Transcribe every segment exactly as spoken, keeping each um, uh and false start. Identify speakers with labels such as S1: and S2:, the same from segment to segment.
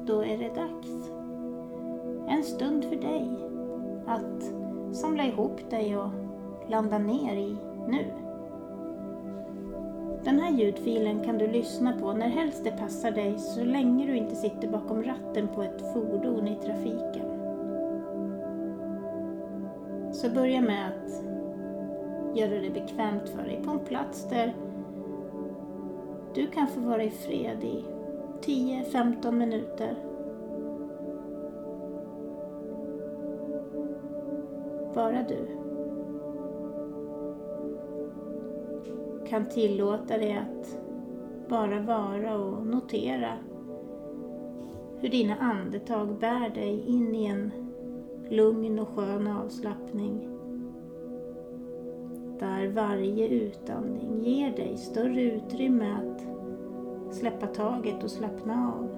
S1: då är det dags. En stund för dig att samla ihop dig och landa ner i nu. Den här ljudfilen kan du lyssna på när helst det passar dig, så länge du inte sitter bakom ratten på ett fordon i trafiken. Så börja med att göra det bekvämt för dig på en plats där du kan få vara i fred i tio till femton minuter. Bara du kan tillåta dig att bara vara och notera hur dina andetag bär dig in i en lugn och skön avslappning. Där varje utandning ger dig större utrymme att släppa taget och slappna av.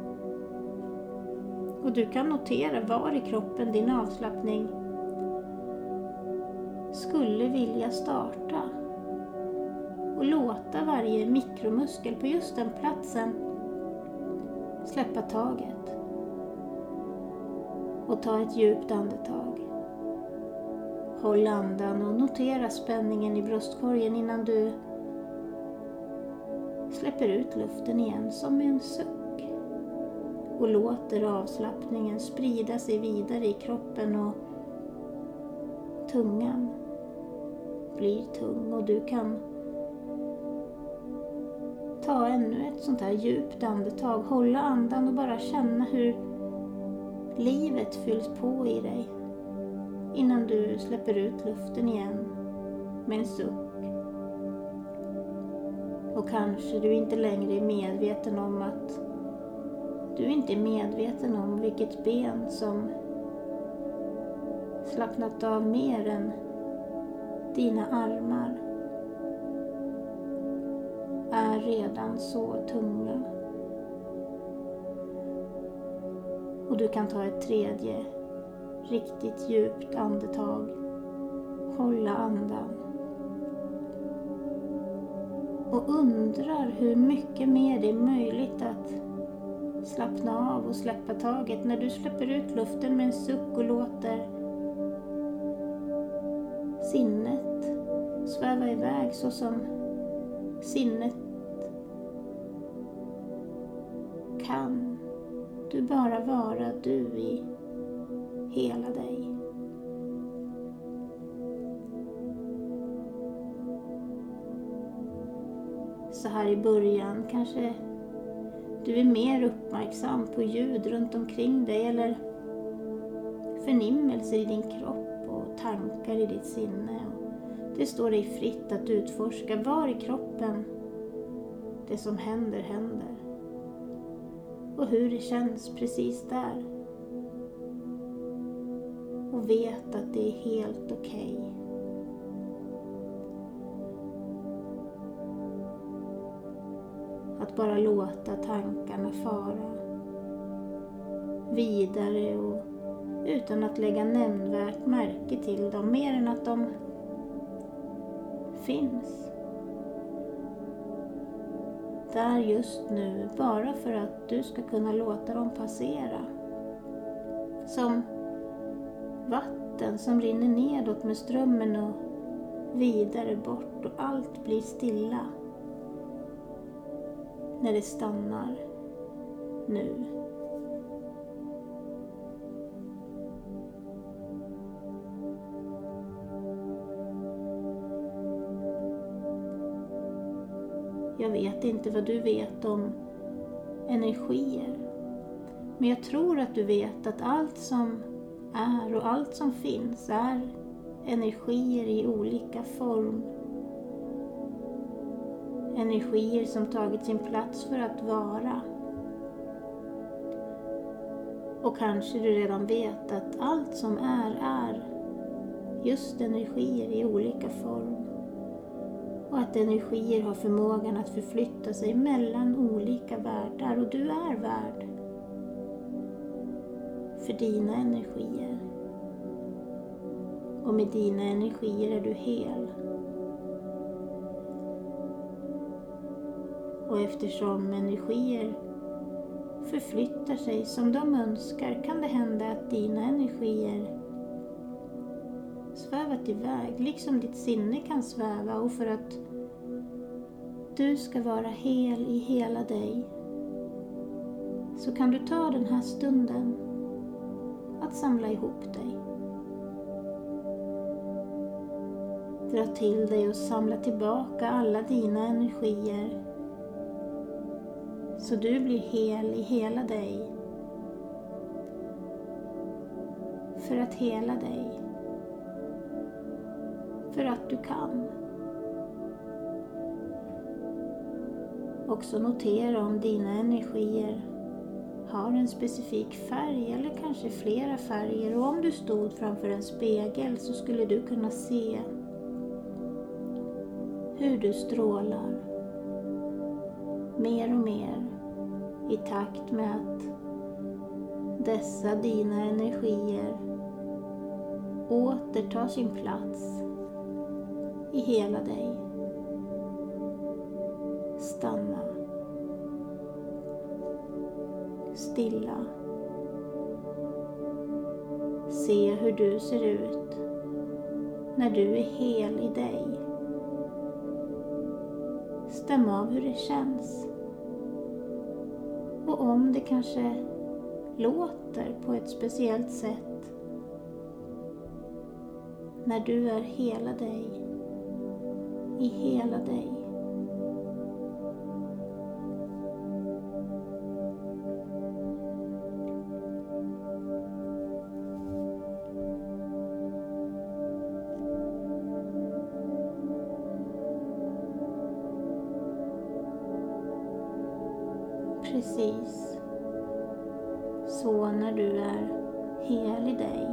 S1: Och du kan notera var i kroppen din avslappning skulle vilja starta. Och låta varje mikromuskel på just den platsen släppa taget. Och ta ett djupt andetag. Håll andan och notera spänningen i bröstkorgen innan du släpper ut luften igen som en suck. Och låter avslappningen sprida sig vidare i kroppen, och tungan blir tung och du kan ta ännu ett sånt här djupt andetag. Hålla andan och bara känna hur livet fylls på i dig innan du släpper ut luften igen med en suck. Och kanske du inte längre är medveten om att du inte är medveten om vilket ben som slappnat av mer än dina armar är redan så tunga. Och du kan ta ett tredje riktigt djupt andetag. Hålla andan. Och undrar hur mycket mer det är möjligt att slappna av och släppa taget när du släpper ut luften med en suck och låter sinnet sväva iväg så som sinnet kan. Du bara vara du i hela dig. Så här i början kanske du är mer uppmärksam på ljud runt omkring dig eller förnimmelser i din kropp och tankar i ditt sinne. Det står dig fritt att utforska var i kroppen det som händer händer och hur det känns precis där. Och vet att det är helt okej. Okay. Att bara låta tankarna fara vidare och utan att lägga nämnvärt märke till dem, mer än att de finns där just nu, bara för att du ska kunna låta dem passera. Som vatten som rinner nedåt med strömmen och vidare bort, och allt blir stilla när det stannar nu. Jag vet inte vad du vet om energier, men jag tror att du vet att allt som är och allt som finns är energier i olika form. Energier som tagit sin plats för att vara. Och kanske du redan vet att allt som är, är just energier i olika form. Och att energier har förmågan att förflytta sig mellan olika världar. Och du är värd för dina energier. Och med dina energier är du hel. Och eftersom energier förflyttar sig som de önskar kan det hända att dina energier svävat iväg, liksom ditt sinne kan sväva, och för att du ska vara hel i hela dig så kan du ta den här stunden att samla ihop dig. Dra till dig och samla tillbaka alla dina energier så du blir hel i hela dig. För att hela dig. För att du kan. Också notera om dina energier har en specifik färg eller kanske flera färger, och om du stod framför en spegel så skulle du kunna se hur du strålar mer och mer i takt med att dessa dina energier återtar sin plats i hela dig. Stanna. Stilla. Se hur du ser ut när du är hel i dig. Stäm av hur det känns. Och om det kanske låter på ett speciellt sätt när du är hela dig, i hela dig. Precis så, när du är hel i dig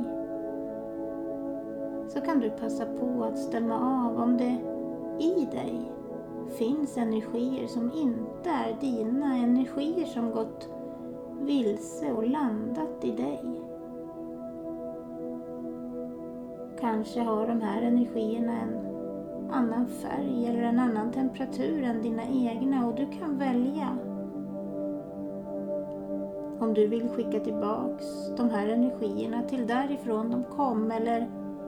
S1: så kan du passa på att stämma av om det i dig finns energier som inte är dina, energier som gått vilse och landat i dig. Kanske har de här energierna en annan färg eller en annan temperatur än dina egna, och du kan välja om du vill skicka tillbaks de här energierna till därifrån de kom, eller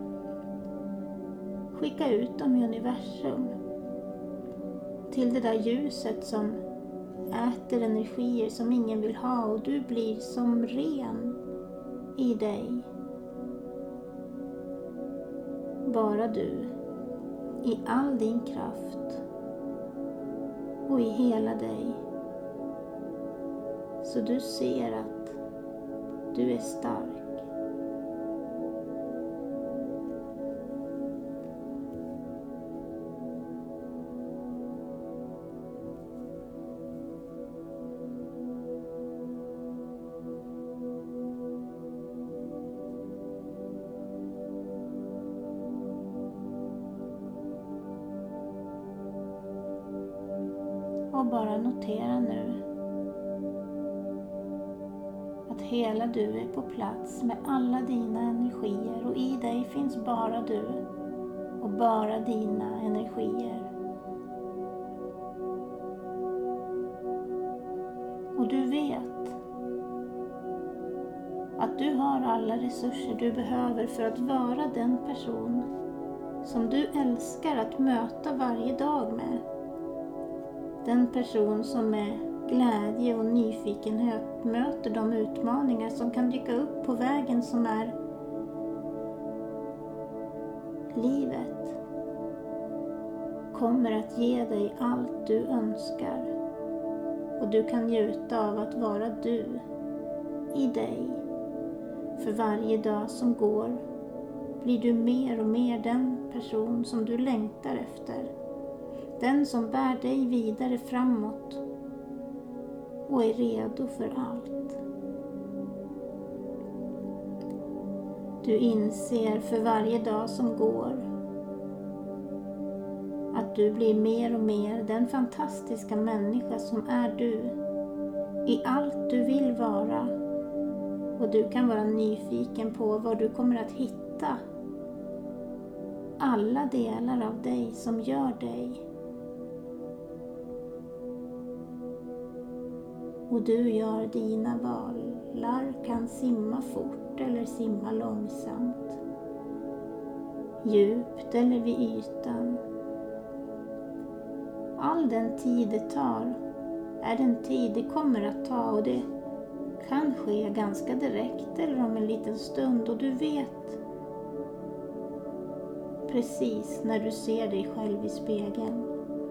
S1: skicka ut dem i universum till det där ljuset som äter energier som ingen vill ha, och du blir som ren i dig. Bara du, i all din kraft och i hela dig. Så du ser att du är stark. Och bara notera nu att hela du är på plats med alla dina energier, och i dig finns bara du och bara dina energier. Och du vet att du har alla resurser du behöver för att vara den person som du älskar att möta varje dag med. Den person som med glädje och nyfikenhet möter de utmaningar som kan dyka upp på vägen som är livet, kommer att ge dig allt du önskar, och du kan njuta av att vara du i dig. För varje dag som går blir du mer och mer den person som du längtar efter, den som bär dig vidare framåt och är redo för allt. Du inser för varje dag som går att du blir mer och mer den fantastiska människa som är du, i allt du vill vara, och du kan vara nyfiken på vad du kommer att hitta, alla delar av dig som gör dig. Och du gör dina valar, kan simma fort eller simma långsamt, djupt eller vid ytan. All den tid det tar är den tid det kommer att ta, och det kan ske ganska direkt eller om en liten stund, och du vet precis när du ser dig själv i spegeln.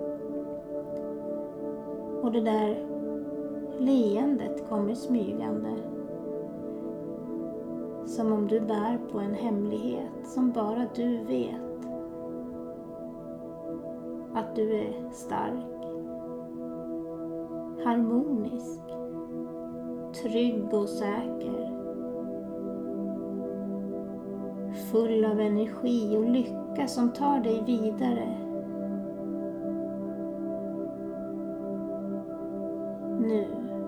S1: Och det där leendet kommer smygande, som om du bär på en hemlighet som bara du vet. Att du är stark, harmonisk, trygg och säker, full av energi och lycka som tar dig vidare. Nu.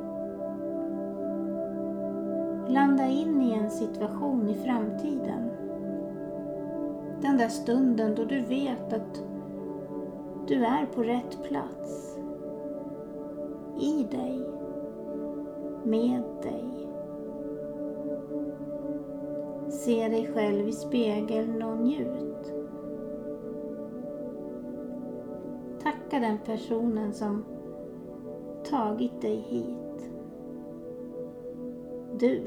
S1: Landa in i en situation i framtiden. Den där stunden då du vet att du är på rätt plats. I dig. Med dig. Se dig själv i spegeln och njut. Tacka den personen som tagit dig hit. Du.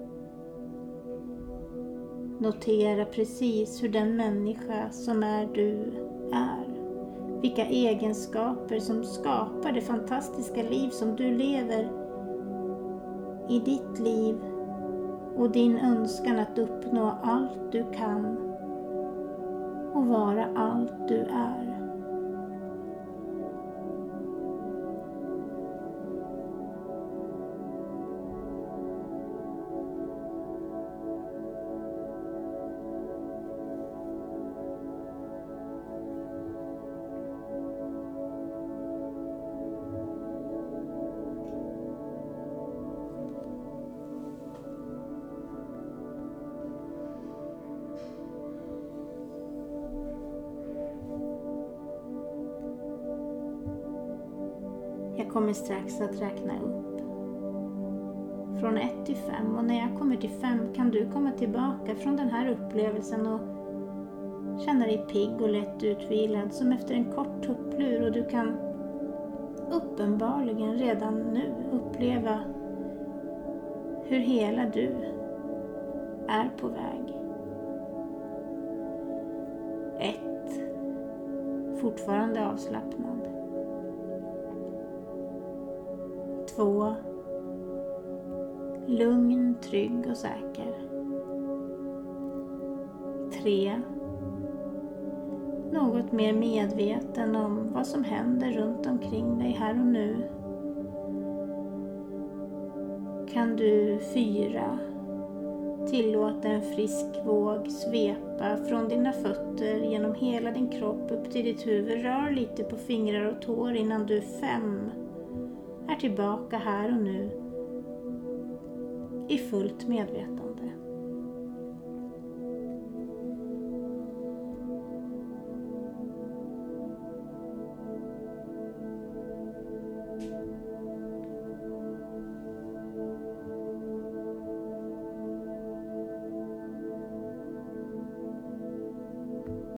S1: Notera precis hur den människa som är du är. Vilka egenskaper som skapar det fantastiska liv som du lever i ditt liv, och din önskan att uppnå allt du kan och vara allt du är. Jag kommer strax att räkna upp från ett till fem, och när jag kommer till fem kan du komma tillbaka från den här upplevelsen och känna dig pigg och lätt utvilad som efter en kort tupplur, och du kan uppenbarligen redan nu uppleva hur hela du är på väg. ett. Fortfarande avslappnad. två. Lugn, trygg och säker. tre. Något mer medveten om vad som händer runt omkring dig här och nu. Kan du fyra. Tillåta en frisk våg svepa från dina fötter genom hela din kropp upp till ditt huvud. Rör lite på fingrar och tår innan du fem. Är tillbaka här och nu i fullt medvetande.